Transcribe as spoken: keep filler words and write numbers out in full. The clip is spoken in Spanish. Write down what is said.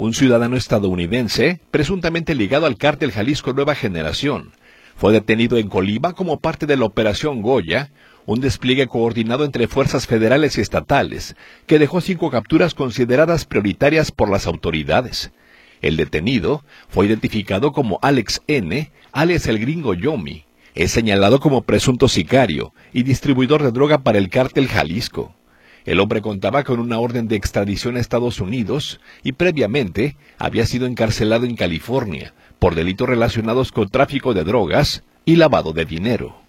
un ciudadano estadounidense, presuntamente ligado al cártel Jalisco Nueva Generación, fue detenido en Colima como parte de la Operación Goya, un despliegue coordinado entre fuerzas federales y estatales, que dejó cinco capturas consideradas prioritarias por las autoridades. El detenido fue identificado como Alex N., alias el Gringo Yomi. Es señalado como presunto sicario y distribuidor de droga para el cártel Jalisco. El hombre contaba con una orden de extradición a Estados Unidos y previamente había sido encarcelado en California por delitos relacionados con tráfico de drogas y lavado de dinero.